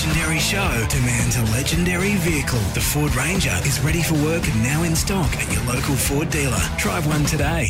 legendary show demands a legendary vehicle. The Ford Ranger is ready for work and now in stock at your local Ford dealer. Drive one today.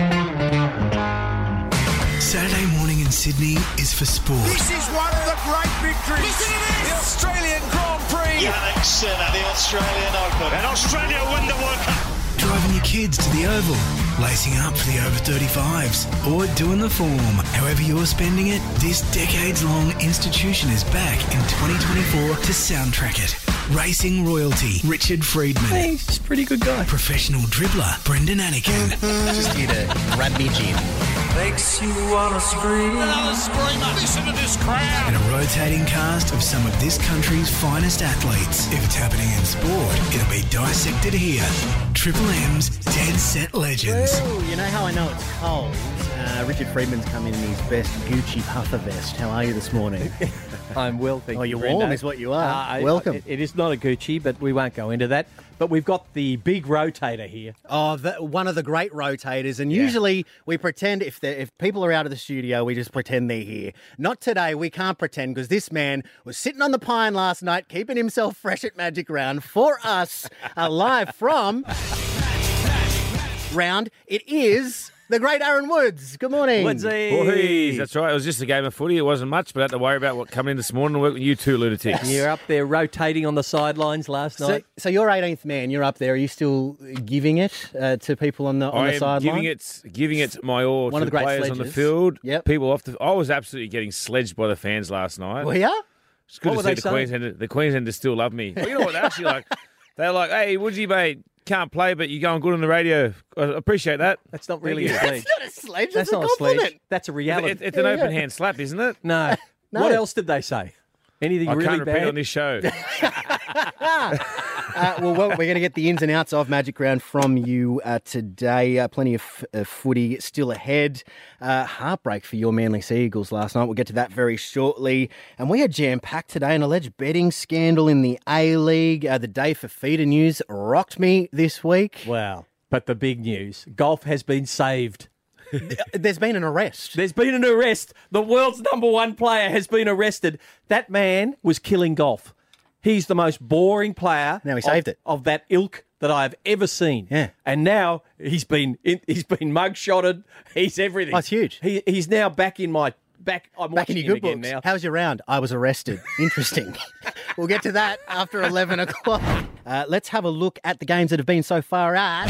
Saturday morning in Sydney is for sport. This is one of the great victories. Listen to this! The Australian Grand Prix. Yannick Sinner, the Australian Open. And Australia win the World Cup. Driving your kids to the Oval, lacing up for the over 35s, or doing the form. However you're spending it, this decades-long institution is back in 2024 to soundtrack it. Racing royalty, Richard Friedman. Hey, he's a pretty good guy. Professional dribbler, Brendan Anakin. Just here to grab me gin. Makes you want to scream. Another screamer. Listen to this crowd. And a rotating cast of some of this country's finest athletes. If it's happening in sport, it'll be dissected here. Triple M's Dead Set Legends. Well, you know how I know it's cold? Richard Friedman's come in his best Gucci puffer vest. How are you this morning? I'm well, thank you. Oh, you're Brenda. warm is what you are. Welcome. It is not a Gucci, but we won't go into that. But we've got the big rotator here. Oh, one of the great rotators. And usually we pretend if people are out of the studio, we just pretend they're here. Not today. We can't pretend because this man was sitting on the pine last night, keeping himself fresh at Magic Round for us, live from Round. It is the great Aaron Woods. Good morning. Woodsy. Boys, that's right. It was just a game of footy. It wasn't much, but I had to worry about what coming in this morning and work with you two lunatics. You're up there rotating on the sidelines last night. So you're 18th man. You're up there. Are you still giving it to people on the sideline? Giving it my all One to of the the great players on sledges. the field. Yep. People off the. I was absolutely getting sledged by the fans last night. Well, yeah? It's good What to were see they the Queenslanders still love me. Well, you know what? They're actually like, they're like, hey, Woodsy, mate, can't play, but you're going good on the radio. I appreciate that. That's not really a That's sledge. not a sledge. That's That's a not a compliment. sledge. That's a reality. It's an open hand slap, isn't it? No. No. What else did they say? Anything I really can't repeat bad? on this show. Well, we're going to get the ins and outs of Magic Round from you today. Plenty of footy still ahead. Heartbreak for your Manly Sea Eagles last night. We'll get to that very shortly. And we are jam-packed today. An alleged betting scandal in the A-League. The day for feeder news rocked me this week. Wow. But the big news, golf has been saved. There's been an arrest. There's been an arrest. The world's #1 player has been arrested. That man was killing golf. He's the most boring player Now he saved it. of that ilk that I have ever seen. Yeah. And now he's been mugshotted. He's everything. Oh, it's huge. He's now back in my back. I'm Back in watching your him good again books. now. How was your round? I was arrested. Interesting. We'll get to that after 11 o'clock. Let's have a look at the games that have been so far at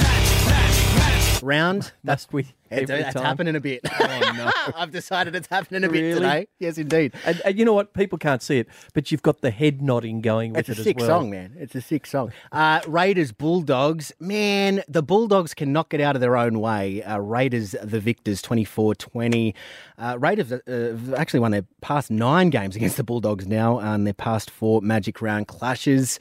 Round. That's It's every time. happening a bit. Oh, no. I've decided it's happening a bit Really? today. Yes, indeed. And you know what? People can't see it, but you've got the head nodding going with It's a it sick as well. song, man. It's a sick song. Raiders, Bulldogs. Man, the Bulldogs cannot get out of their own way. Raiders, the victors, 24-20. Raiders have actually won their past 9 games against the Bulldogs now, and their past 4 Magic Round clashes.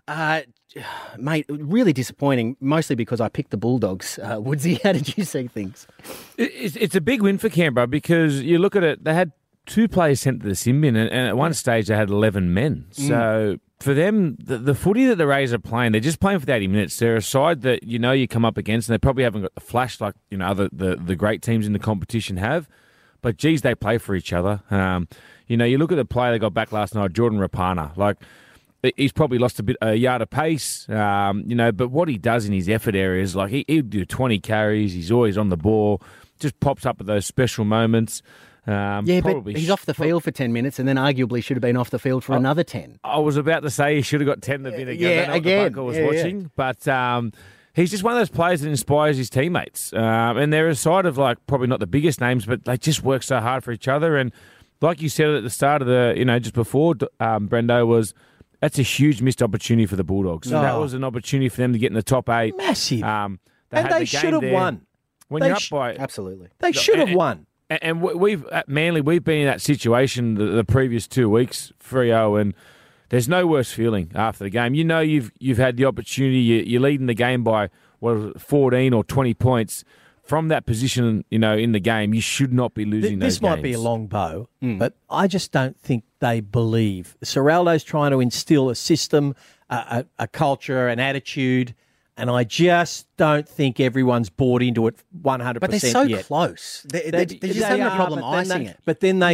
Mate, really disappointing, mostly because I picked the Bulldogs. Woodsy, how did you see things? It's a big win for Canberra because you look at it, they had 2 players sent to the sin bin, and at one stage they had 11 men. So for them, the footy that the Rays are playing, they're just playing for the 80 minutes. They're a side that you come up against, and they probably haven't got the flash like the great teams in the competition have. But geez, they play for each other. You look at the player they got back last night, Jordan Rapana, like. He's probably lost a yard of pace, but what he does in his effort areas, like he'll do 20 carries, he's always on the ball, just pops up at those special moments. But he's off the field for 10 minutes and then arguably should have been off the field for another 10. I was about to say he should have got 10 the minute ago. I don't know what the bunker was watching. But he's just one of those players that inspires his teammates. And they're a side of probably not the biggest names, but they just work so hard for each other. And like you said at the start of just before, Brendo, that's a huge missed opportunity for the Bulldogs. Oh. That was an opportunity for them to get in the top 8. Massive. And they should have won. When They you're up by... Absolutely. They should have won. And we've at Manly, we've been in that situation the previous 2 weeks, 3-0, and there's no worse feeling after the game. You've had the opportunity, you're leading the game by 14 or 20 points. From that position, in the game, you should not be losing those games. This might be a long bow, but I just don't think they believe. Serraldo's trying to instill a system, a culture, an attitude, and I just don't think everyone's bought into it 100% yet. But they're so close. They're just having a problem icing it. But then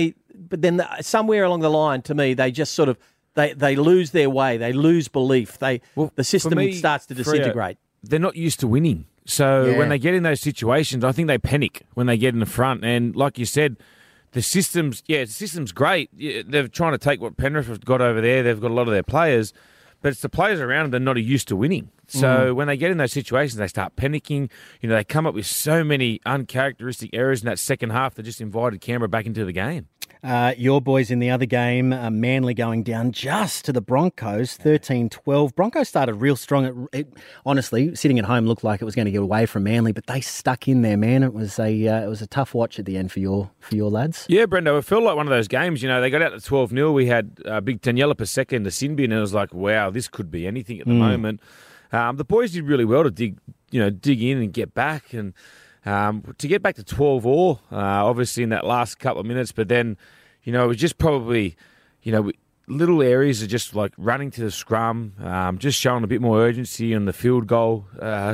then somewhere along the line, to me, they just sort of they lose their way. They lose belief. The system starts to disintegrate. They're not used to winning. So when they get in those situations, I think they panic when they get in the front. And like you said, the system's great. They're trying to take what Penrith have got over there. They've got a lot of their players, but it's the players around them that are not used to winning. So when they get in those situations, they start panicking. They come up with so many uncharacteristic errors in that second half that just invited Canberra back into the game. Your boys in the other game, Manly going down just to the Broncos, 13-12. Broncos started real strong. Honestly, sitting at home looked like it was going to get away from Manly, but they stuck in there, man. It was a tough watch at the end for your lads. Yeah, Brendo, it felt like one of those games. They got out to 12-0. We had Big Taniela Paseka in the sin bin, and it was like, wow, this could be anything at the moment. The boys did really well to dig in and get back, and to get back to 12-all, obviously in that last couple of minutes. But then, it was just probably, little areas of just like running to the scrum, just showing a bit more urgency on the field goal.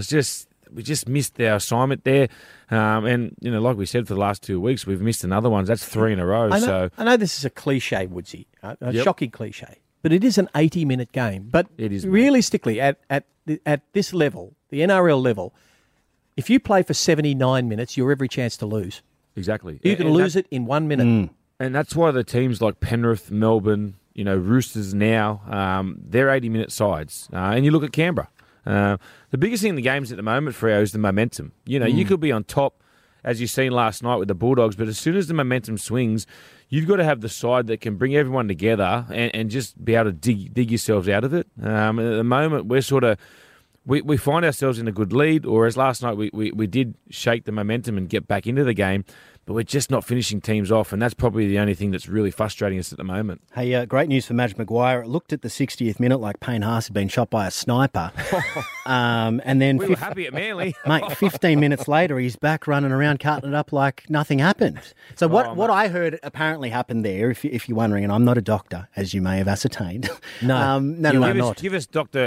We just missed our assignment there. And, like we said, for the last 2 weeks, we've missed another one. That's 3 in a row. I know this is a cliche, Woodsy, a shocking cliche, but it is an 80-minute game. But it is, realistically, at this level, the NRL level, if you play for 79 minutes, you're every chance to lose. Exactly. You can lose it in 1 minute. And that's why the teams like Penrith, Melbourne, Roosters now, they're 80-minute sides. And you look at Canberra. The biggest thing in the games at the moment, Freo, is the momentum. You could be on top, as you've seen last night with the Bulldogs, but as soon as the momentum swings, you've got to have the side that can bring everyone together and just be able to dig yourselves out of it. At the moment, we're sort of... We find ourselves in a good lead, or as last night we did shake the momentum and get back into the game, but we're just not finishing teams off, and that's probably the only thing that's really frustrating us at the moment. Hey, great news for Madge Maguire. It looked at the 60th minute like Payne Haas had been shot by a sniper. And then we were happy at Manly. Mate, 15 minutes later, he's back running around cutting it up like nothing happened. So what I heard apparently happened there, if you're wondering, and I'm not a doctor, as you may have ascertained. No. Give us Dr.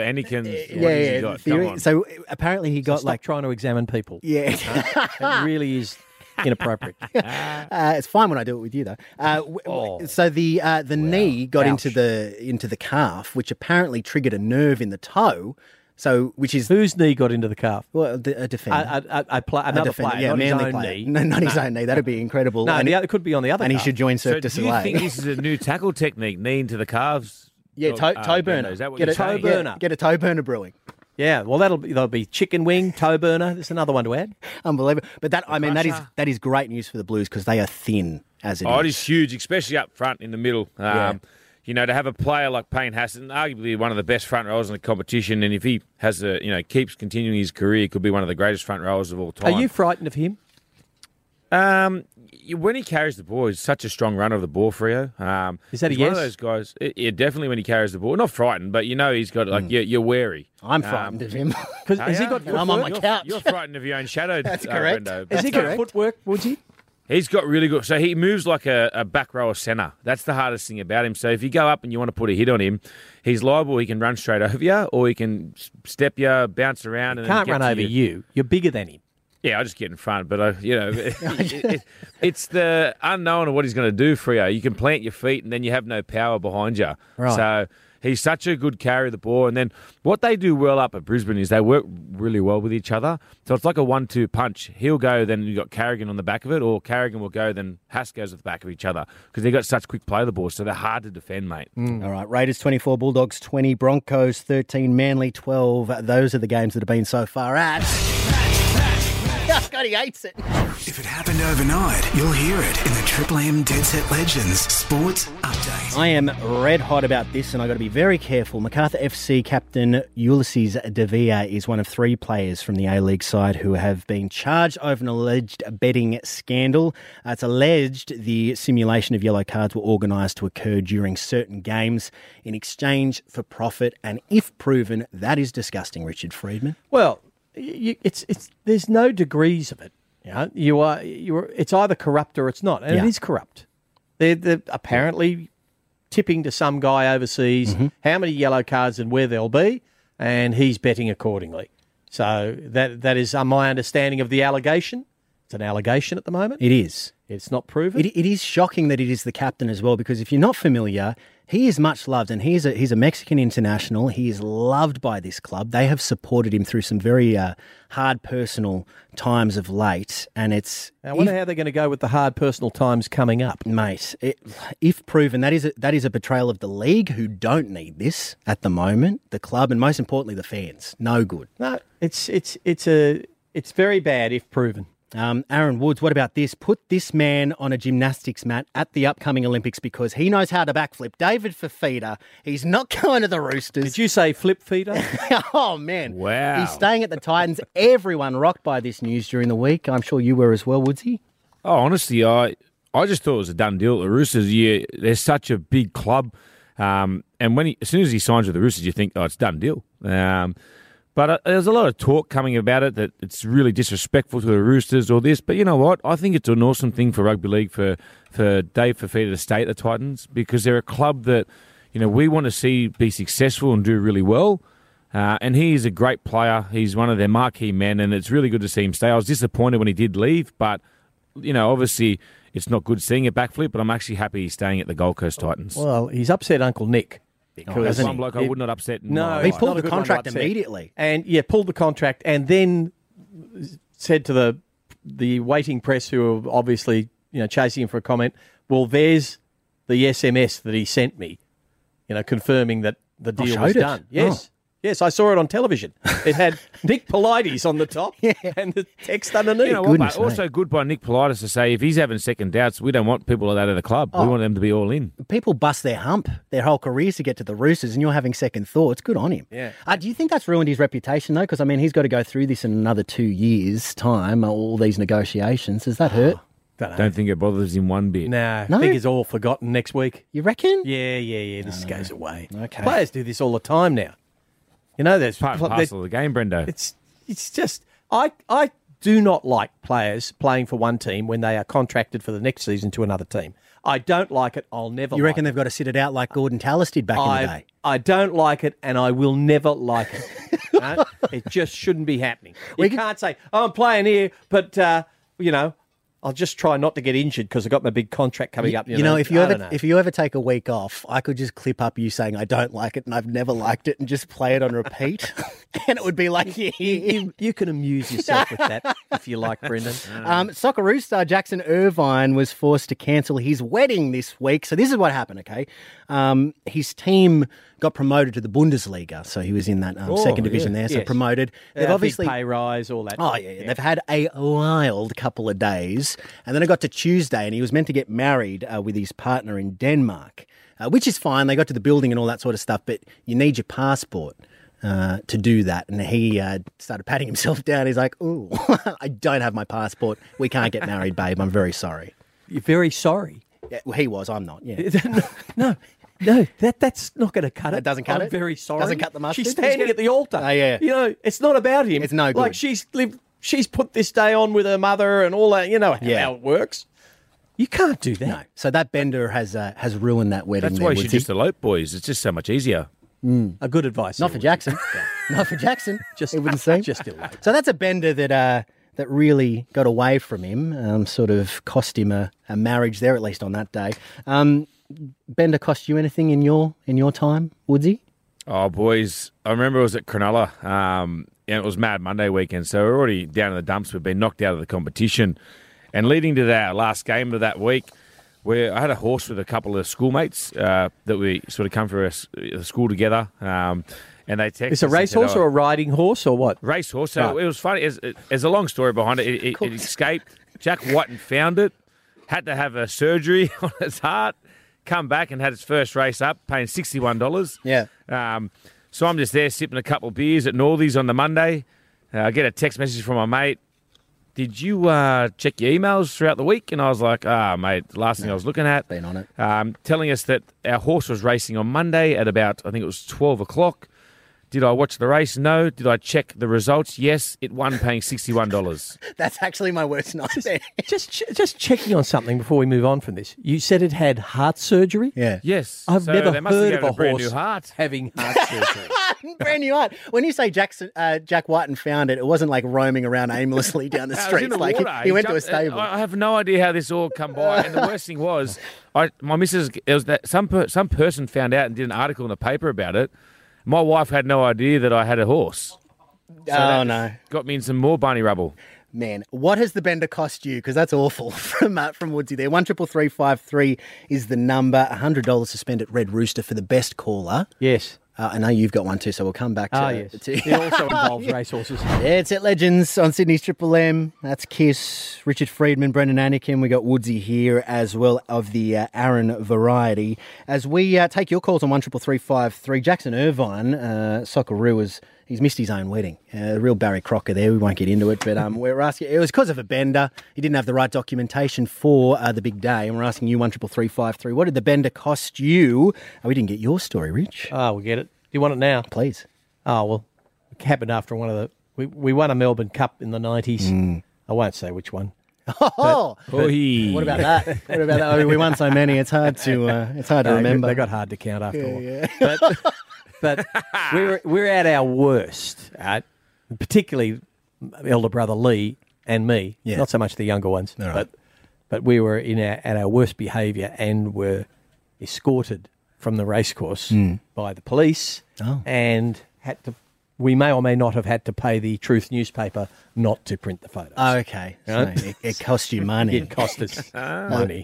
Anakin's So apparently he got stop trying to examine people. Yeah. It really is inappropriate. It's fine when I do it with you, though. So the knee got into the calf, which apparently triggered a nerve in the toe. So, which is whose knee got into the calf? Well, a defender, another player, yeah, not Manly his own player. knee. No, not his own knee. That'd be incredible. No, it could be on the other. And calf. He should join Cirque du Soleil. Do you think this is a new tackle technique? Knee into the calves. Yeah, toe burner. Is that what get you're a toe saying? burner. Get a toe burner brewing. Yeah, well, that'll be chicken wing, toe burner. There's another one to add. Unbelievable. But that is great news for the Blues because they are thin as it is. It is huge, especially up front in the middle. To have a player like Payne Haas, arguably one of the best front rowers in the competition, and if he has keeps continuing his career, he could be one of the greatest front rowers of all time. Are you frightened of him? When he carries the ball, he's such a strong runner of the ball, Freo. Is that a he's yes? One of those guys. Yeah, definitely when he carries the ball. Not frightened, but he's got you're wary. I'm frightened of him. Has he got? I'm on my couch. You're frightened of your own shadow. That's correct. Brendo. Has he got footwork, Woodsy? He's got really good. So he moves like a back rower centre. That's the hardest thing about him. So if you go up and you want to put a hit on him, he's liable. He can run straight over you, or he can step you, bounce around. He and can't get run to over you. You're bigger than him. Yeah, I just get in front, but it's the unknown of what he's going to do for you. You can plant your feet, and then you have no power behind you. Right. So he's such a good carry of the ball. And then what they do well up at Brisbane is they work really well with each other. So it's like a 1-2 punch. He'll go, then you've got Carrigan on the back of it, or Carrigan will go, then Haas goes at the back of each other because they've got such quick play of the ball. So they're hard to defend, mate. All right, Raiders 24, Bulldogs 20, Broncos 13, Manly 12. Those are the games that have been so far at... God, he hates it. If it happened overnight, you'll hear it in the Triple M Dead Set Legends Sports Update. I am red hot about this, and I've got to be very careful. Macarthur FC captain Ulysses De Villa is one of 3 players from the A-League side who have been charged over an alleged betting scandal. It's alleged the simulation of yellow cards were organised to occur during certain games in exchange for profit, and if proven, that is disgusting, Richard Friedman. Well, there's no degrees of it. It's either corrupt or it's not, and it is corrupt. They're apparently tipping to some guy overseas how many yellow cards and where they'll be, and he's betting accordingly. So that is my understanding of the allegation. It's an allegation at the moment. It is. It's not proven. It is shocking that it is the captain as well, because if you're not familiar, he is much loved, and he's a Mexican international. He is loved by this club. They have supported him through some very hard personal times of late, and it's. I wonder how they're going to go with the hard personal times coming up, mate. If proven, that is a betrayal of the league, who don't need this at the moment. The club, and most importantly, the fans. No good. No, it's very bad if proven. Aaron Woods, what about this? Put this man on a gymnastics mat at the upcoming Olympics because he knows how to backflip. David Fifita, he's not going to the Roosters. Did you say flip feeder? Oh, man. Wow. He's staying at the Titans. Everyone rocked by this news during the week. I'm sure you were as well, Woodsy. Oh, honestly, I just thought it was a done deal. The Roosters, they're such a big club. And as soon as he signs with the Roosters, you think, oh, it's a done deal. But there's a lot of talk coming about it that it's really disrespectful to the Roosters or this. But you know what? I think it's an awesome thing for rugby league for Dave Fifita to stay at the Titans, because they're a club that, we want to see be successful and do really well. And he is a great player. He's one of their marquee men, and it's really good to see him stay. I was disappointed when he did leave, but, obviously it's not good seeing a backflip, but I'm actually happy he's staying at the Gold Coast Titans. Well, he's upset Uncle Nick. Because one bloke I would not upset. No, he pulled the contract immediately. And pulled the contract and then said to the waiting press, who are obviously chasing him for a comment, well, there's the SMS that he sent me, confirming that the deal was done. Yes. Yes, I saw it on television. It had Nick Politis on the top and the text underneath. You know what, mate? Also good by Nick Politis to say if he's having second doubts, we don't want people like that at the club. We want them to be all in. People bust their hump their whole careers to get to the Roosters, and you're having second thoughts. Good on him. Yeah. Do you think that's ruined his reputation, though? Because, he's got to go through this in another 2 years' time, all these negotiations. Does that hurt? Don't think it bothers him one bit. No, I think it's all forgotten next week. You reckon? Yeah. This goes away. Okay. Players do this all the time now. There's Part and parcel of the game, Brendo. It's just I do not like players playing for one team when they are contracted for the next season to another team. I don't like it. I'll never. You reckon they've got to sit it out like Gordon Tallis did back in the day? I don't like it, and I will never like it. No? It just shouldn't be happening. You can't say, "Oh, I'm playing here," but I'll just try not to get injured because I've got my big contract coming up. If you ever take a week off, I could just clip up you saying I don't like it and I've never liked it and just play it on repeat, and it would be like you can amuse yourself with that if you like, Brendan. Socceroo star Jackson Irvine was forced to cancel his wedding this week. So this is what happened. Okay, his team got promoted to the Bundesliga, so he was in that second division there. So promoted. They've obviously big pay rise, all that. Oh yeah, they've had a wild couple of days, and then it got to Tuesday, and he was meant to get married with his partner in Denmark, which is fine. They got to the building and all that sort of stuff, but you need your passport to do that. And he started patting himself down. He's like, "Ooh, I don't have my passport. We can't get married, babe. I'm very sorry." You're very sorry. Yeah, well, he was. I'm not. Yeah. No, that's not going to cut it. That doesn't cut it? I'm very sorry. Doesn't cut the mustard? She's standing at the altar. Oh, yeah. It's not about him. It's no good. Like she's put this day on with her mother and all that. You know how it works. You can't do that. No. So that bender has ruined that wedding. That's why you should just elope, boys. It's just so much easier. A good advice. Not for Jackson. Not for Jackson. Just it wouldn't seem. Just elope. So that's a bender that really got away from him. Sort of cost him a marriage there, at least on that day. Bender cost you anything in your time, Woodsy? Oh, boys, I remember it was at Cronulla, and it was Mad Monday weekend, so we're already down in the dumps. We've been knocked out of the competition. And leading to that last game of that week, where I had a horse with a couple of schoolmates that we sort of come through a school together, and they texted. It's a racehorse or a riding horse or what? Racehorse. So it was funny. There's a long story behind it. It escaped. Jack Whiten found it, had to have a surgery on its heart, come back and had its first race up, paying $61. Yeah. So I'm just there sipping a couple of beers at Northies on the Monday. I get a text message from my mate. Did you check your emails throughout the week? And I was like, mate, the last thing I was looking at. Been on it. Telling us that our horse was racing on Monday at about, I think it was 12 o'clock. Did I watch the race? No. Did I check the results? Yes. It won, paying $61. That's actually my worst nightmare. Just checking on something before we move on from this. You said it had heart surgery? Yeah. Yes. I've So never they must have heard given of it a brand horse new heart. having heart surgery. Brand new heart. When you say Jack Whiten found it, it wasn't like roaming around aimlessly down the No, it was streets. in the Like water. he went to a jumped- stable. I have no idea how this all come by. And the worst thing was, my missus, it was that some person found out and did an article in the paper about it. My wife had no idea that I had a horse. Oh, no. Got me in some more bunny rubble. Man, what has the bender cost you? Because that's awful from Woodsy there. 133353 is the number. $100 to spend at Red Rooster for the best caller. Yes. I know you've got one too, so we'll come back to Yes. to- It also involves racehorses. Yeah, it's at Legends on Sydney's Triple M. That's Kiss, Richard Friedman, Brendan Anakin. We got Woodsy here as well of the Aaron variety. As we take your calls on 133353, Jackson Irvine, Socceroo, he's missed his own wedding. Real Barry Crocker there. We won't get into it, but we're asking. It was because of a bender. He didn't have the right documentation for the big day, and we're asking you 133353. What did the bender cost you? We didn't get your story, Rich. Oh, we get it. Do you want it now? Please. Oh, well, it happened after one of the... We won a Melbourne Cup in the 90s. I won't say which one. Oh, Oi. what about that? What about that? We won so many. It's hard to remember. They got hard to count after a while. But we're at our worst, right? Particularly elder brother Lee and me. Yeah. Not so much the younger ones, but we were at our worst behaviour and were escorted from the racecourse by the police and we may or may not have had to pay the Truth newspaper not to print the photos. Okay. So it cost you money. It cost us money.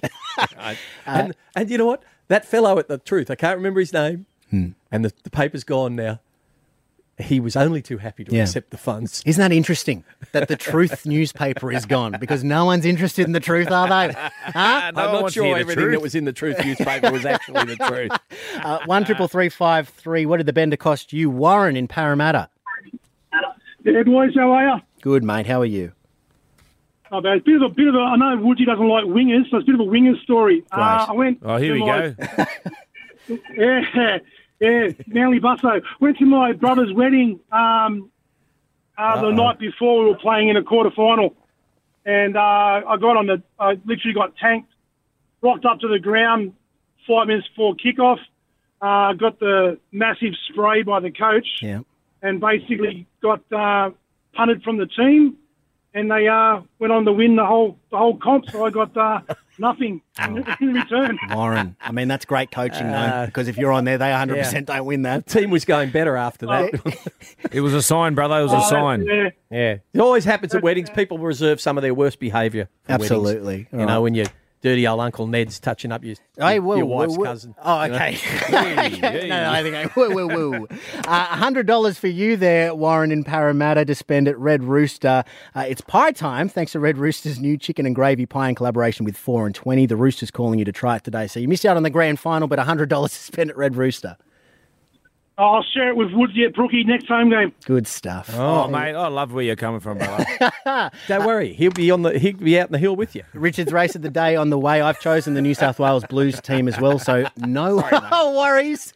And you know what? That fellow at the Truth, I can't remember his name, and the paper's gone now. He was only too happy to accept the funds. Isn't that interesting that the Truth newspaper is gone because no one's interested in the truth, are they? Huh? I'm not sure everything that was in the Truth newspaper was actually the truth. 133353. What did the bender cost you? Warren in Parramatta. Yeah, boys, how are you? Good, mate. How are you? Oh, bad. Bit of a. I know Woodsy doesn't like wingers, so it's a bit of a wingers story. I went. Oh, here to we my- go. Yeah, Manly Busso. Went to my brother's wedding the night before. We were playing in a quarter-final. And I literally got tanked, rocked up to the ground 5 minutes before kickoff, got the massive spray by the coach, and basically got punted from the team. And they went on to win the whole comp, so I got nothing in return. Warren. I mean, that's great coaching, though, because if you're on there, they 100% don't win that. The team was going better after that. It was a sign, brother. It was a sign. Yeah. Yeah. It always happens at weddings. People reserve some of their worst behaviour for Absolutely. weddings. You know, when your dirty old Uncle Ned's touching up your wife's cousin. Oh, okay. No, I think woo. $100 for you there, Warren in Parramatta, to spend at Red Rooster. It's pie time, thanks to Red Rooster's new chicken and gravy pie in collaboration with 4 and 20. The Rooster's calling you to try it today. So you missed out on the grand final, but $100 to spend at Red Rooster. I'll share it with Woodsy at Brookie next home game. Good stuff. Oh, mate, I love where you're coming from, brother. Don't worry, he'll be out in the hill with you. Richard's race of the day on the way. I've chosen the New South Wales Blues team as well, so no worries.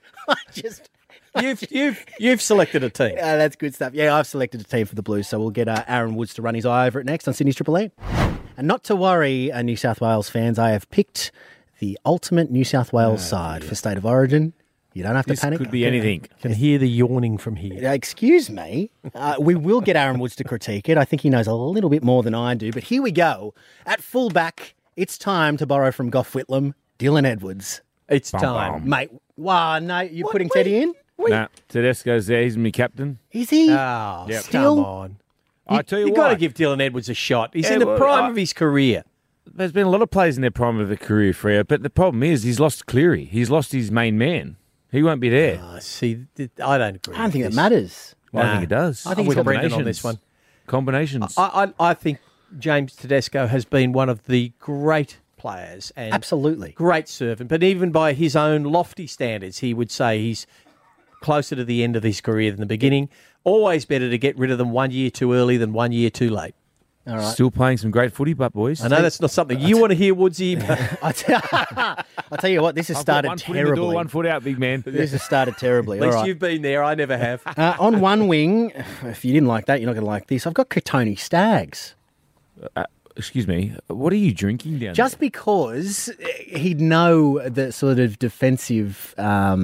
You've selected a team. That's good stuff. Yeah, I've selected a team for the Blues, so we'll get Aaron Woods to run his eye over it next on Sydney's Triple M. And not to worry, New South Wales fans, I have picked the ultimate New South Wales side for State of Origin. You don't have to This panic. could be anything. Can hear the yawning from here. Excuse me. We will get Aaron Woods to critique it. I think he knows a little bit more than I do. But here we go. At fullback, it's time to borrow from Gough Whitlam, Dylan Edwards. It's time. Mate, wow, no, you're putting Teddy in? Nah, Tedesco's there. He's my captain. Is he? Oh, Still? come on. I tell you You've got to what. give Dylan Edwards a shot. He's Yeah, in the well, prime of his career. There's been a lot of players in their prime of their career, Freo, but the problem is he's lost Cleary. He's lost his main man. He won't be there. See, I don't agree. I don't with think it this. matters. Well, I think it does. I think with he's got Brendan on this one. Combinations. I think James Tedesco has been one of the great players and Absolutely. great servant. But even by his own lofty standards, he would say he's closer to the end of his career than the beginning. Always better to get rid of them 1 year too early than 1 year too late. All right. Still playing some great footy, but boys. I know that's not something you want to hear, Woodsy. I'll tell you what, this has I've got started one foot in the door, terribly. 1 foot out, big man. This has started terribly. At least All right. you've been there. I never have. On one wing, if you didn't like that, you're not going to like this. I've got Tony Staggs. Excuse me. What are you drinking down Just because he'd know the sort of defensive,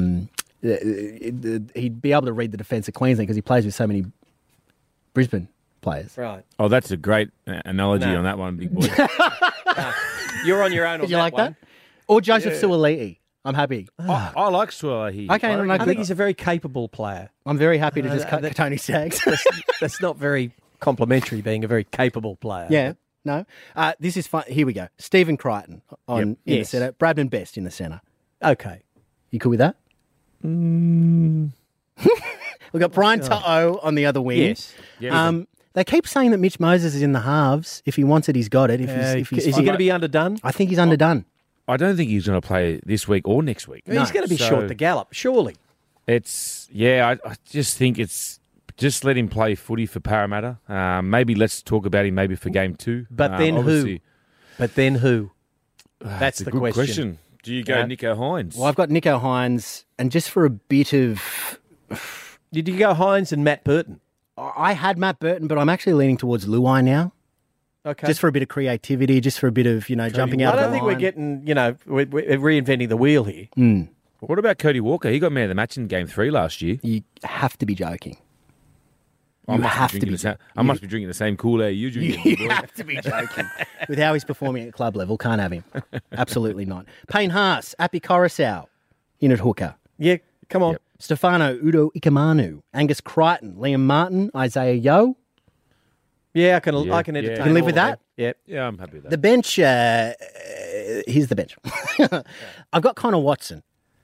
he'd be able to read the defence of Queensland because he plays with so many Brisbane players. Right. there? Oh, that's a great analogy on that one, big boy. You're on your own. Did you like that? Or Joseph Suaalii. I'm happy. I like Suaalii. Okay, no, I good. think he's a very capable player. I'm very happy to just cut Tony Staggs. That's not very complimentary, being a very capable player. Yeah, no. This is fun. Here we go. Stephen Crichton in the Yes. centre. Bradman Best in the centre. Okay. You cool with that? We've got Brian To'o on the other wing. Yes. Yeah, They keep saying that Mitch Moses is in the halves. If he wants it, he's got it. If he's Is he going to be underdone? I think he's underdone. I don't think he's going to play this week or next week. He's going to be So- short the gallop, surely. It's I just think it's just let him play footy for Parramatta. Maybe let's talk about him maybe for game 2. But then who? obviously- But then who? That's It's a the good question. Do you go Yeah. Nico Hines? Well, I've got Nico Hines, and just for a bit of... Did you go Hines and Matt Burton? I had Matt Burton, but I'm actually leaning towards Luai now. Okay. Just for a bit of creativity, just for a bit of, jumping out I of don't the think we're line. getting, we're reinventing the wheel here. What about Cody Walker? He got man of the match in game 3 last year. You have to be joking. I You must have be to drinking be. the same. I must be drinking the same Kool-Aid you drink. You have to be joking. With how he's performing at club level, can't have him. Absolutely not. Payne Haas, Api Coruscant in at hooker. Yeah, come on. Yep. Stefano Udo Ikamanu, Angus Crichton, Liam Martin, Isaiah Yeo. Yeah, I can Yeah, entertain. yeah. You can live all with of that? Yep. Yeah, I'm happy with that. The bench, here's the bench. I've got Connor Watson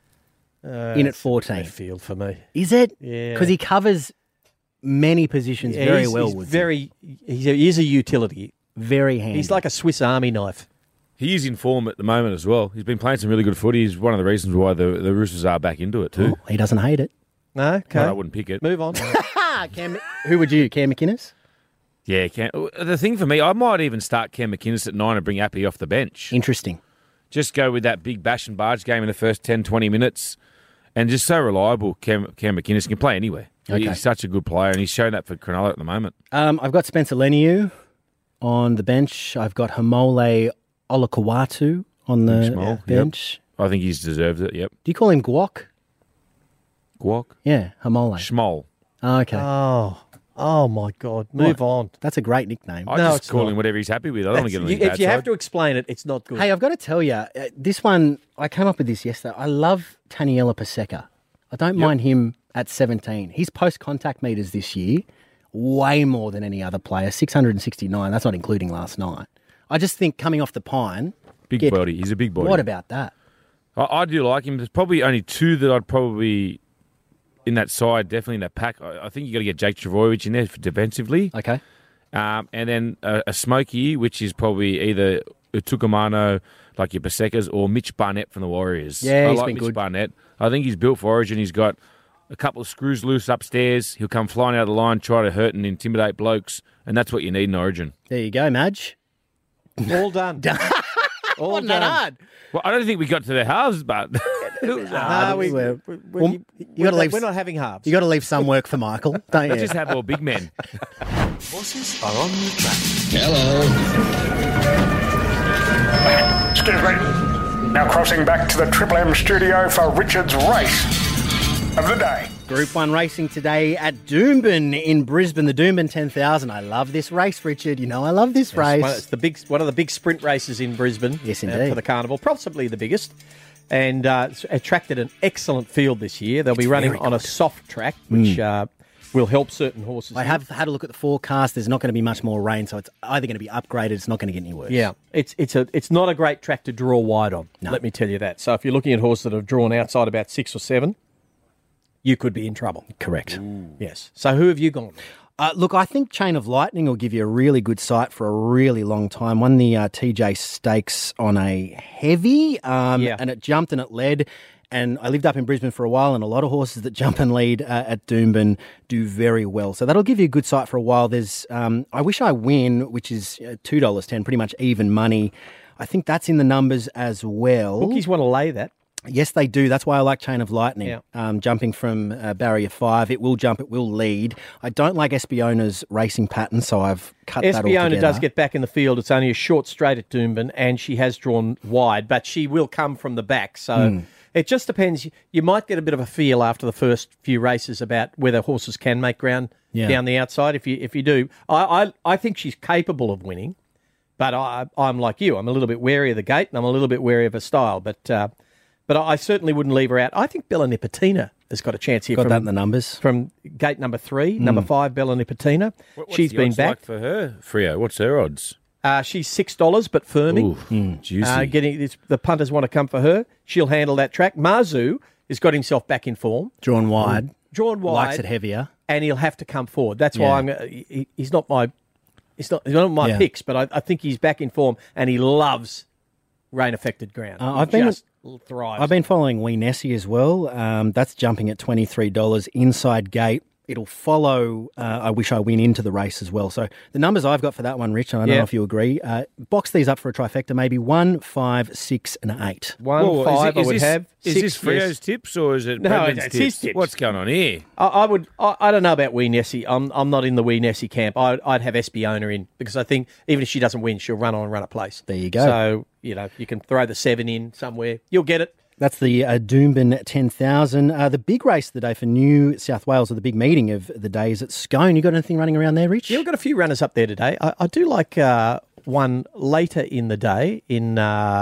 in at 14. Left field for me. Is it? Yeah. Because he covers many positions very he's, well. He's Woodsy. he is a utility. very handy. He's like a Swiss Army knife. He is in form at the moment as well. He's been playing some really good footy. He's one of the reasons why the Roosters are back into it too. He doesn't hate it. No, okay. But I wouldn't pick it. Move on. Who would you? Cam McInnes? Yeah, the thing for me, I might even start Cam McInnes at 9 and bring Appy off the bench. Interesting. Just go with that big bash and barge game in the first 10, 20 minutes. And just so reliable, Cam McInnes can play anywhere. Okay. He's such a good player, and he's shown that for Cronulla at the moment. I've got Spencer Leniu on the bench. I've got Hamole Olakawatu on the Schmoll, bench. I think he's deserved it, yep. Do you call him Guok? Guok? Yeah, Hamole. Schmoll. Oh, okay. Oh my God. Move on. That's a great nickname. I No, just it's call not. him whatever he's happy with. I don't want to get on his If bad you have side. to explain it, it's not good. Hey, I've got to tell you, this one, I came up with this yesterday. I love Taniela Paseka. I don't mind him at 17. His post-contact meters this year, way more than any other player, 669. That's not including last night. I just think coming off the pine, Big body. He's a big body. what about that? I do like him. There's probably only two that I'd probably, in that side, definitely in that pack. I think you got to get Jake Travojevic in there for defensively. Okay. And then a smoky, which is probably either Utukamano, like your Pasekas, or Mitch Barnett from the Warriors. Yeah, I he's like been Mitch good. Barnett. I think he's built for Origin. He's got a couple of screws loose upstairs. He'll come flying out of the line, try to hurt and intimidate blokes, and that's what you need in Origin. There you go, Madge. All done. All Wasn't that hard? Well, I don't think we got to the halves, but No, Well, we're gotta leave- we're not having halves. You got to leave some work for Michael, don't let's you? just have all big men. Horses are on the track. Excuse me. Now crossing back to the Triple M studio for Richard's race of the day. Group 1 racing today at Doomben in Brisbane, the Doomben 10,000. I love this race, Richard. You know I love this race. It's one of the big sprint races in Brisbane. Yes, indeed. For the carnival, possibly the biggest, and it's attracted an excellent field this year. They'll be running very on a soft track, which will help certain horses. I have had a look at the forecast. There's not going to be much more rain, so it's either going to be upgraded. It's not going to get any worse. Yeah, it's not a great track to draw wide on. No. Let me tell you that. So if you're looking at horses that have drawn outside about 6 or 7, you could be in trouble. Correct. Yes. So who have you gone? Look, I think Chain of Lightning will give you a really good sight for a really long time. Won the TJ Stakes on a heavy, and it jumped and it led. And I lived up in Brisbane for a while, and a lot of horses that jump and lead at Doomben do very well. So that'll give you a good sight for a while. There's I Wish I Win, which is $2.10, pretty much even money. I think that's in the numbers as well. Bookies want to lay that. Yes, they do. That's why I like Chain of Lightning. Yeah. Jumping from barrier 5, it will jump, it will lead. I don't like Espiona's racing pattern, so I've cut that altogether. Espiona does get back in the field. It's only a short straight at Doomben, and she has drawn wide, but she will come from the back. So it just depends. You might get a bit of a feel after the first few races about whether horses can make ground down the outside. If you do, I think she's capable of winning, but I'm like you. I'm a little bit wary of the gate, and I'm a little bit wary of her style, But I certainly wouldn't leave her out. I think Bella Nipotina has got a chance here. Got that in the numbers. From gate number 3, number 5, Bella Nipotina. She's been back. Like for her, Freo? What's her odds? She's $6, but firming. Ooh, juicy. The punters want to come for her. She'll handle that track. Marzu has got himself back in form. Drawn wide. Likes it heavier. And he'll have to come forward. That's why he's not my picks, but I think he's back in form, and he loves rain-affected ground. I've been following Wee Nessie as well. That's jumping at $23 inside gate. It'll follow I Wish I Win into the race as well. So the numbers I've got for that one, Rich, and I don't know if you agree, box these up for a trifecta, maybe 1, 5, 6 and 8. 1, 5 I would have. Is 6, this Freo's tips or is it No, Bradman's it's his tips. What's going on here? I don't know about Wee Nessie. I'm not in the Wee Nessie camp. I'd have Espiona in because I think even if she doesn't win, she'll run on and run a place. There you go. So, you can throw the 7 in somewhere. You'll get it. That's the Doomben 10,000. The big race of the day for New South Wales, or the big meeting of the day, is at Scone. You got anything running around there, Rich? Yeah, we've got a few runners up there today. I do like one later in the day in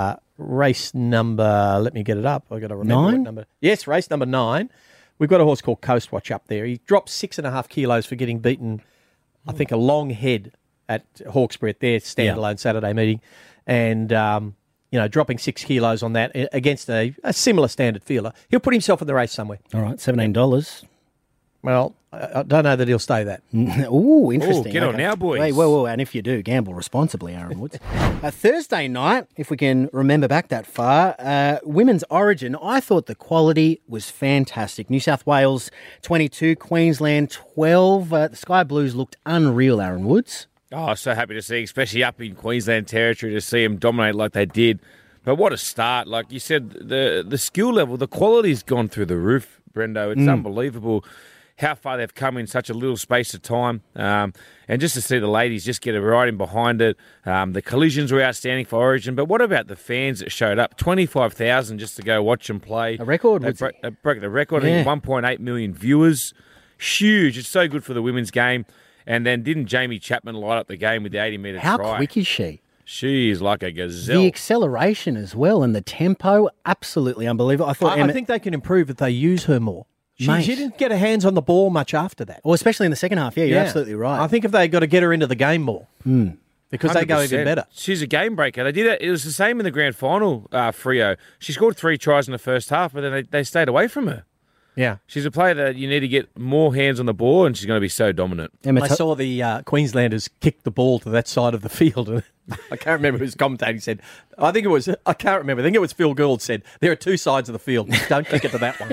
race number, let me get it up. I've got to remember 9? what number. Yes, race number 9. We've got a horse called Coast Watch up there. He dropped 6.5 kilos for getting beaten, I think, a long head at Hawkesbury at their standalone Saturday meeting. And dropping 6 kilos on that against a similar standard fielder. He'll put himself in the race somewhere. All right, $17. Well, I don't know that he'll stay that. Ooh, interesting. Get on now, boys. Wait, whoa, and if you do, gamble responsibly, Aaron Woods. Thursday night, if we can remember back that far, Women's Origin, I thought the quality was fantastic. New South Wales 22, Queensland 12. The Sky Blues looked unreal, Aaron Woods. Oh, so happy to see, especially up in Queensland territory, to see them dominate like they did. But what a start. Like you said, the skill level, the quality's gone through the roof, Brendo. It's unbelievable how far they've come in such a little space of time. And just to see the ladies just get right in behind it. The collisions were outstanding for Origin. But what about the fans that showed up? 25,000 just to go watch them play. A record. They broke the record. I think 1.8 million viewers. Huge. It's so good for the women's game. And then didn't Jamie Chapman light up the game with the 80-metre try? How quick is she? She is like a gazelle. The acceleration as well and the tempo, absolutely unbelievable. I think they can improve if they use her more. She didn't get her hands on the ball much after that. Well, especially in the second half. Yeah, you're absolutely right. I think if they got to get her into the game more. Because 100%. They go even better. She's a game breaker. They did it. It was the same in the grand final, Freo. She scored 3 tries in the first half, but then they stayed away from her. Yeah. She's a player that you need to get more hands on the ball, and she's going to be so dominant. I saw the Queenslanders kick the ball to that side of the field. And I can't remember who's commentating said. I think it was Phil Gould said, there are 2 sides of the field. Don't kick it to that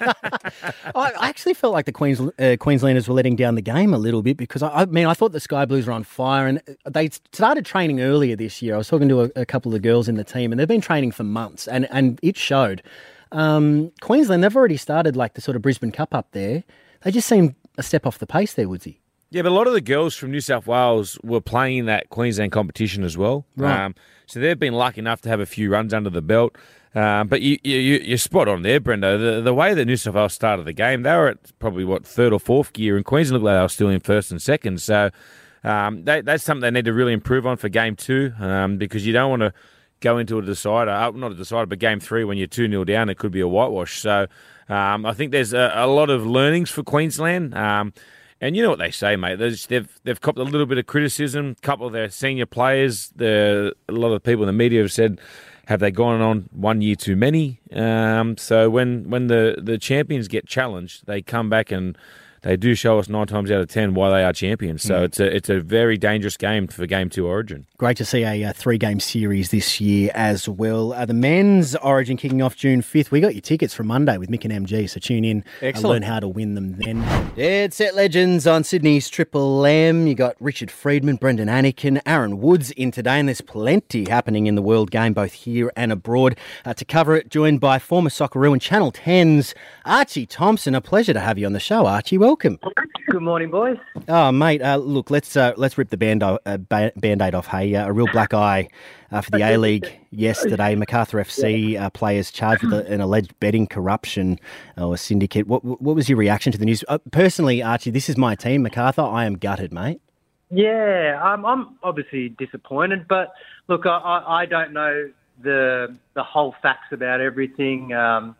one. I actually felt like the Queenslanders were letting down the game a little bit because, I thought the Sky Blues were on fire and they started training earlier this year. I was talking to a couple of girls in the team and they've been training for months and it showed. Queensland, they've already started like the sort of Brisbane Cup up there. They just seem a step off the pace there, Woodsy. Yeah, but a lot of the girls from New South Wales were playing in that Queensland competition as well. Right. So they've been lucky enough to have a few runs under the belt. But you're spot on there, Brendo. The way that New South Wales started the game, they were at probably, 3rd or 4th gear, and Queensland looked like they were still in 1st and 2nd. So that's something they need to really improve on for Game 2 because you don't want to go into a decider, not a decider, but Game 3 when you're 2-0 down, it could be a whitewash. So I think there's a lot of learnings for Queensland. And you know what they say, mate. They've copped a little bit of criticism. A couple of their senior players, a lot of people in the media have said, have they gone on 1 year too many? So when the champions get challenged, they come back and they do show us 9 times out of 10 why they are champions. So it's a very dangerous game for Game 2 Origin. Great to see a 3-game series this year as well. The men's Origin kicking off June 5th. We got your tickets from Monday with Mick and MG, so tune in and learn how to win them then. Dead Set Legends on Sydney's Triple M. You got Richard Friedman, Brendan Anakin, Aaron Woods in today, and there's plenty happening in the world game, both here and abroad. To cover it, joined by former Socceroo and Channel 10's Archie Thompson. A pleasure to have you on the show, Archie. Welcome. Good morning, boys. Oh, mate, look, let's rip the Band-Aid off. Hey, a real black eye for the A-League yesterday. Macarthur FC players charged with an alleged betting corruption or syndicate. What was your reaction to the news? Personally, Archie, this is my team, Macarthur. I am gutted, mate. Yeah, I'm obviously disappointed, but look, I don't know the whole facts about everything,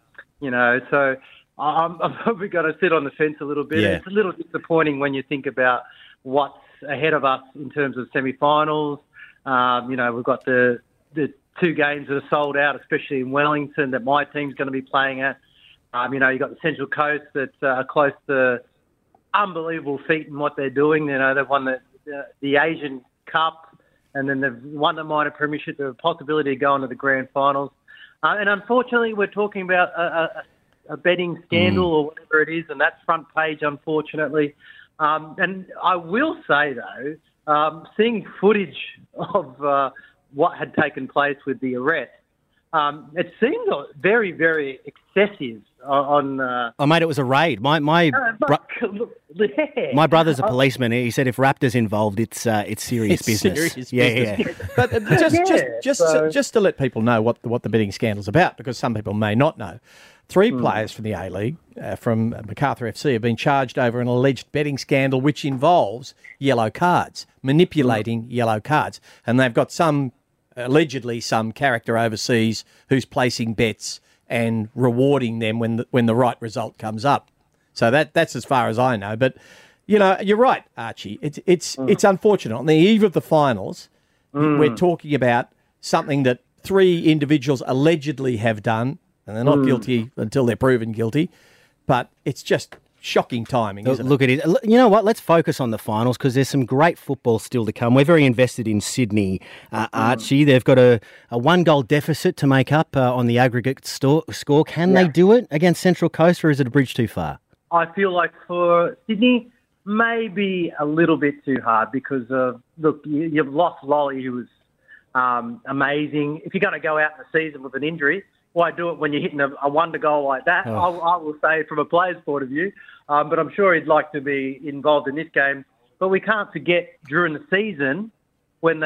so I'm probably going to sit on the fence a little bit. Yeah. It's a little disappointing when you think about what's ahead of us in terms of semi-finals. We've got the 2 games that are sold out, especially in Wellington, that my team's going to be playing at. You've got the Central Coast that are close to unbelievable feat in what they're doing. They've won the Asian Cup, and then they've won the minor premiership. There's a possibility of going to the grand finals. And unfortunately, we're talking about a betting scandal or whatever it is, and that's front page, unfortunately. And I will say, though, seeing footage of what had taken place with the arrest, it seemed very, very excessive on... mate, it was a raid. My brother's a policeman. He said if Raptor's involved, it's serious business. Serious business. But just to let people know what the betting scandal's about, because some people may not know. 3 players from the A-League, from Macarthur FC, have been charged over an alleged betting scandal which involves yellow cards, manipulating yellow cards. And they've got allegedly some character overseas who's placing bets and rewarding them when the right result comes up. So that's as far as I know. But, you're right, Archie. It's unfortunate. On the eve of the finals, we're talking about something that 3 individuals allegedly have done, and they're not guilty until they're proven guilty. But it's just shocking timing, isn't it? Look at it. You know what? Let's focus on the finals because there's some great football still to come. We're very invested in Sydney, Archie. They've got a 1-goal deficit to make up on the aggregate score. Can they do it against Central Coast, or is it a bridge too far? I feel like for Sydney, maybe a little bit too hard because you've lost Lolly, who was amazing. If you're going to go out in the season with an injury, why do it when you're hitting a wonder goal like that? Oh. I will say from a player's point of view, but I'm sure he'd like to be involved in this game. But we can't forget during the season when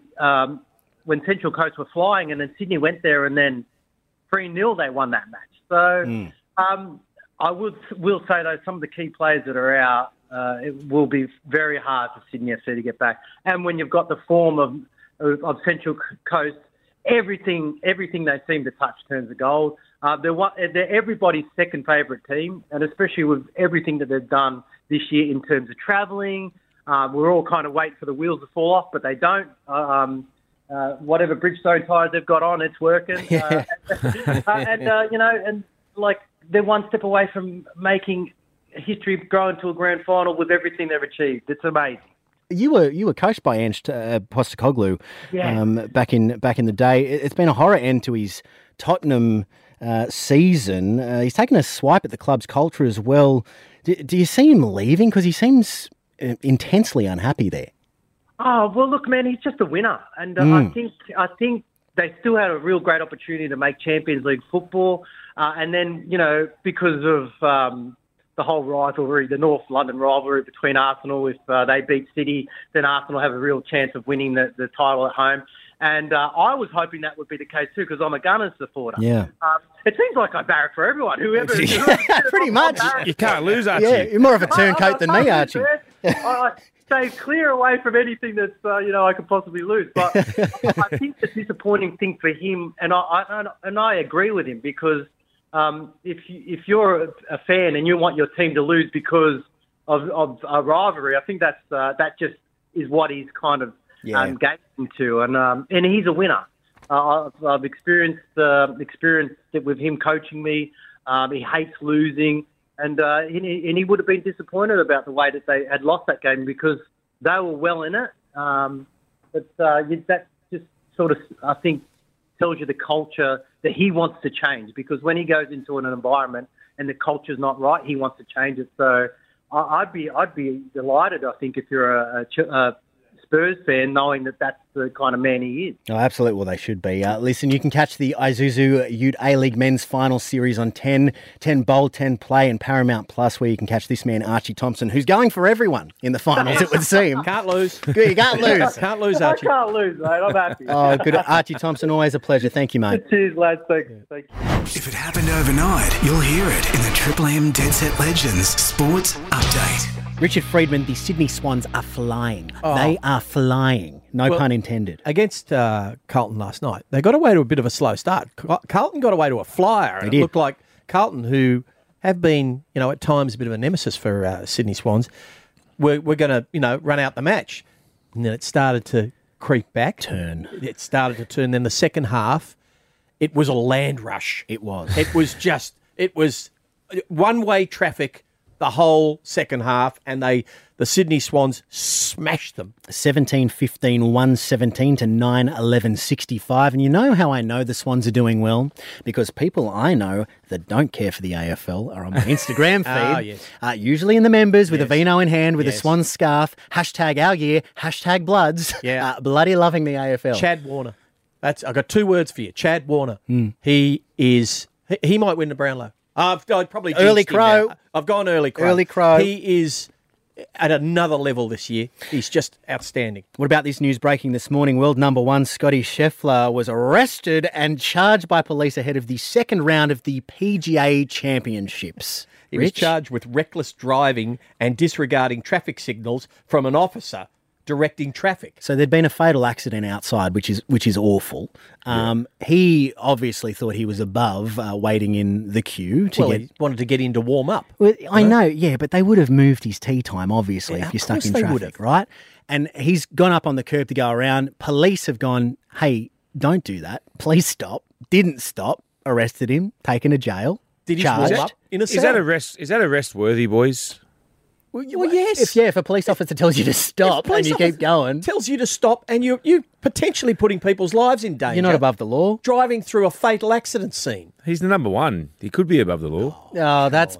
when Central Coast were flying and then Sydney went there and then 3-0 they won that match. So I will say, though, some of the key players that are out, it will be very hard for Sydney FC to get back. And when you've got the form of Central Coast, everything they seem to touch turns to gold. They're everybody's second favourite team, and especially with everything that they've done this year in terms of travelling. We're all kind of waiting for the wheels to fall off, but they don't. Whatever Bridgestone tyres they've got on, it's working. They're one step away from making history, growing to a grand final with everything they've achieved. It's amazing. You were coached by Ange Postecoglou back in the day. It's been a horror end to his Tottenham season. He's taken a swipe at the club's culture as well. Do you see him leaving? Because he seems intensely unhappy there. Oh, well, look, man, he's just a winner. And I think they still had a real great opportunity to make Champions League football. And then, because of the whole rivalry, the North London rivalry between Arsenal, if they beat City, then Arsenal have a real chance of winning the title at home. And I was hoping that would be the case too, because I'm a Gunners supporter. Yeah. It seems like I barrack for everyone. Whoever pretty much. You can't lose, Archie. Yeah, you're more of a turncoat than me, Archie. I stay clear away from anything that's I could possibly lose. But I think the disappointing thing for him, and I agree with him, because if you're a fan and you want your team to lose because of a rivalry, I think that just is what he's kind of getting to, and he's a winner. I've experienced it with him coaching me. He hates losing. And he would have been disappointed about the way that they had lost that game because they were well in it. That just sort of, I think, tells you the culture that he wants to change, because when he goes into an environment and the culture's not right, he wants to change it. So I'd be delighted, I think, if you're a Spurs fan, knowing that that's the kind of man he is. Oh, absolutely. Well, they should be. Listen, you can catch the Isuzu Ute A-League Men's Final Series on 10 Bowl, 10 Play and Paramount Plus, where you can catch this man, Archie Thompson, who's going for everyone in the finals, it would seem. Can't lose. Good, you can't lose. Can't lose, Archie. I can't lose, mate. I'm happy. Oh, good. Archie Thompson, always a pleasure. Thank you, mate. Cheers, lads. Thank you. If it happened overnight, you'll hear it in the Triple M Dead Set Legends Sports Update. Richard Friedman, the Sydney Swans are flying. Oh. They are flying. No Well, pun intended. Against Carlton last night, they got away to a bit of a slow start. Carlton got away to a flyer. And They it did. looked like Carlton, who have been, at times a bit of a nemesis for Sydney Swans, were going to, run out the match. And then it started to creep back. It started to turn. Then the second half, it was a land rush. It was. It was one-way traffic the whole second half, and the Sydney Swans smashed them. 17-15, 117 to 9-11-65. And you know how I know the Swans are doing well? Because people I know that don't care for the AFL are on my Instagram feed. Yes. Usually in the members with a vino in hand, with a Yes. Swans scarf, hashtag our year, hashtag Bloods. Yeah. Bloody loving the AFL. Chad Warner. I've got two words for you. Chad Warner. He might win the Brownlow. I'd probably Early jinxed him crow. now. I've gone early crow. Early crow. He is at another level this year. He's just outstanding. What about this news breaking this morning? World number one Scotty Scheffler was arrested and charged by police ahead of the second round of the PGA Championships. He was Rich? charged with reckless driving and disregarding traffic signals from an officer directing traffic. So there'd been a fatal accident outside, which is awful. He obviously thought he was above waiting in the queue to He wanted to get in to warm up. Well, I know, yeah, but they would have moved his tea time, obviously, Yeah, if you're of stuck course in they would traffic, have. right? And he's gone up on the curb to go around. Police have gone, hey, don't do that. Please stop. Didn't stop. Arrested him. Taken to jail. Did he charged. warm up in a Is cell? that arrest worthy, boys? Well, yes. If a police officer tells you to stop and you keep going, tells you to stop, and you're potentially putting people's lives in danger. you're not above the law. Driving through a fatal accident scene. He's the number one. He could be above the law. Oh, that's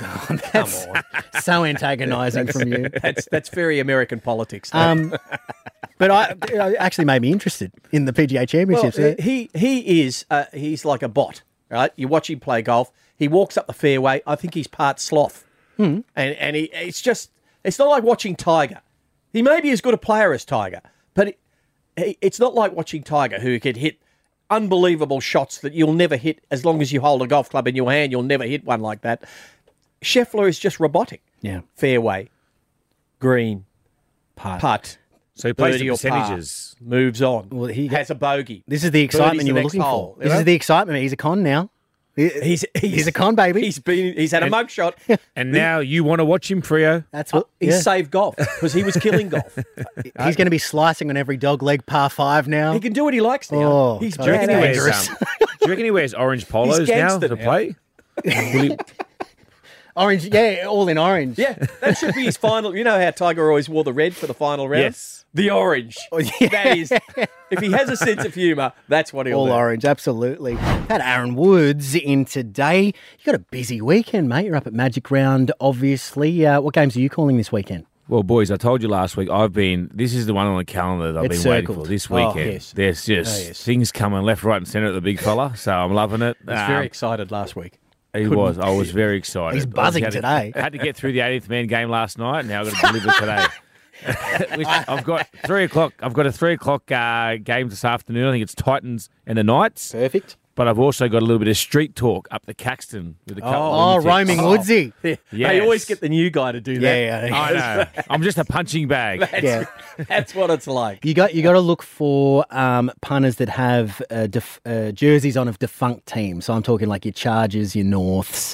so antagonising from you. That's very American politics. But it actually made me interested in the PGA Championships. Well, he's like a bot, right? You watch him play golf. He walks up the fairway. I think he's part sloth, and it's not like watching Tiger. He may be as good a player as Tiger, but it's not like watching Tiger, who could hit unbelievable shots that you'll never hit as long as you hold a golf club in your hand. You'll never hit one like that. Scheffler is just robotic. Yeah. Fairway, green, Putt. putt. So he plays birdie the or par, percentages. moves on. Well, he has a bogey. This is the excitement Birdie's you the were next looking hole, for. you This know? is the excitement. He's a con now. He's a con baby. He's had a mugshot. And now you want to watch him, Freo? That's what He saved golf because he was killing golf. He's going to be slicing on every dog leg par 5 now. He can do what he likes now. Oh, He's God. Do you reckon he wears, dangerous. do you reckon he wears orange polos now gangster to now. play? Will he- Orange, yeah, all in orange. Yeah, that should be his final. You know how Tiger always wore the red for the final round? Yes. The orange. Oh, yeah. That is, if he has a sense of humour, that's what he'll All do. orange, absolutely. Had Aaron Woods in today. You got a busy weekend, mate. You're up at Magic Round, obviously. What games are you calling this weekend? Well, boys, I told you last week, this is the one on the calendar that I've It's been waiting circled. for this Oh, weekend. yes. There's just yes. things coming left, right and centre at the big fella, so I'm loving it. I was very excited last week. I was very excited. He's buzzing Obviously today. Had to get through the 18th man game last night, and now I've got to deliver today. Which I've got 3 o'clock. I've got a 3 o'clock game this afternoon. I think it's Titans and the Knights. Perfect. But I've also got a little bit of street talk up the Caxton with a couple Oh, of roaming Woodsy. They Yes. always get the new guy to do that. Yeah. I know. I'm just a punching bag. Yeah. That's what it's like. You got to look for punters that have jerseys on of defunct teams. So I'm talking like your Chargers, your Norths.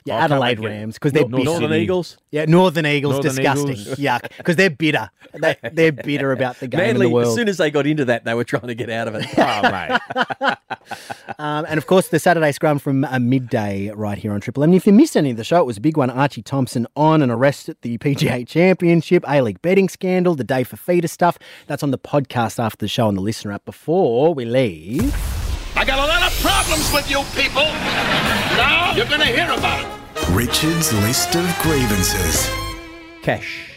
Yeah, I can't Adelaide make it. Rams, because they're bitter. Northern Eagles. Yeah, Northern Eagles, Northern disgusting. Eagles. Yuck. Because they're bitter. They're bitter about the game Manly, in the world. as soon as they got into that, they were trying to get out of it. Oh, mate. And of course, the Saturday scrum from midday right here on Triple M. And if you missed any of the show, it was a big one. Archie Thompson on and arrest at the PGA Championship, A-League betting scandal, the day for feeder stuff. That's on the podcast after the show on the Listener app. Before we leave... I got a lot of problems with you people. Now you're going to hear about it. Richard's list of grievances. Cash.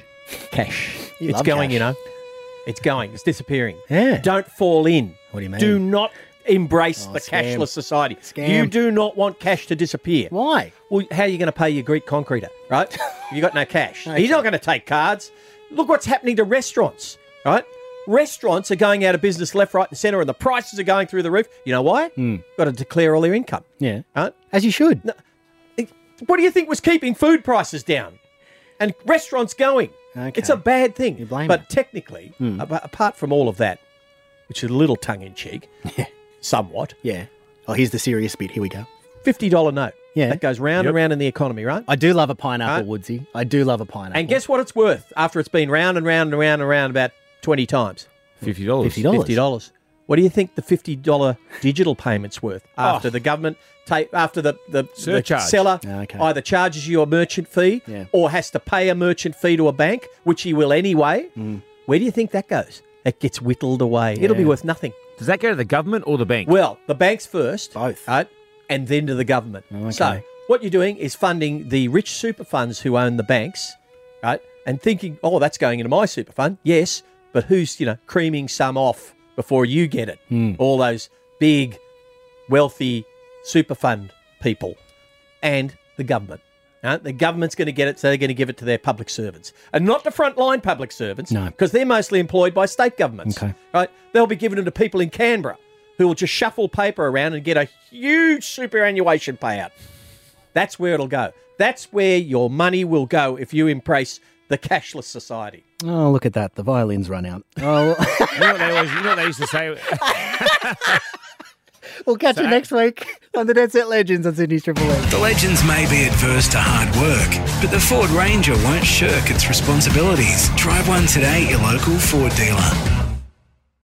You It's love going, cash. you know. It's going. It's disappearing. Yeah. Don't fall in. What do you mean? Do not embrace the scam. cashless society. Scam. You do not want cash to disappear. Why? Well, how are you going to pay your Greek concreter, right? You got no cash. He's not going to take cards. Look what's happening to restaurants, right? Restaurants are going out of business left, right and centre, and the prices are going through the roof. You know why? Got to declare all their income. Yeah. Right? As you should. What do you think was keeping food prices down and restaurants going? Okay. It's a bad thing. You blame but it. technically, apart from all of that, which is a little tongue-in-cheek, somewhat, Yeah. Oh, here's the serious bit. Here we go. $50 note. Yeah. That goes round and round in the economy, right? I do love a pineapple, Right. Woodsy. I do love a pineapple. And guess what it's worth after it's been round and round and round and round about 20 times? $50. $50. What do you think the $50 digital payment's worth after the government after the Surcharge. seller Okay. either charges you a merchant fee Yeah. or has to pay a merchant fee to a bank, which he will anyway? Where do you think that goes? That gets whittled away. It'll be worth nothing. Does that go to the government or the bank? Well, the banks first, Both. right, and then to the government. Okay. So what you're doing is funding the rich super funds who own the banks, right, and thinking, oh, that's going into my super fund. Yes, but who's creaming some off before you get it? All those big, wealthy super fund people and the government. The government's going to get it, so they're going to give it to their public servants. And not the frontline public servants, No. because they're mostly employed by state governments. Okay. Right? They'll be giving them to people in Canberra who will just shuffle paper around and get a huge superannuation payout. That's where it'll go. That's where your money will go if you embrace the cashless society. Oh, look at that. The violins run out. Oh, You know what they used to say? we'll catch you next week on the Dead Set Legends on Sydney's Triple M. The Legends may be adverse to hard work, but the Ford Ranger won't shirk its responsibilities. Drive one today at your local Ford dealer.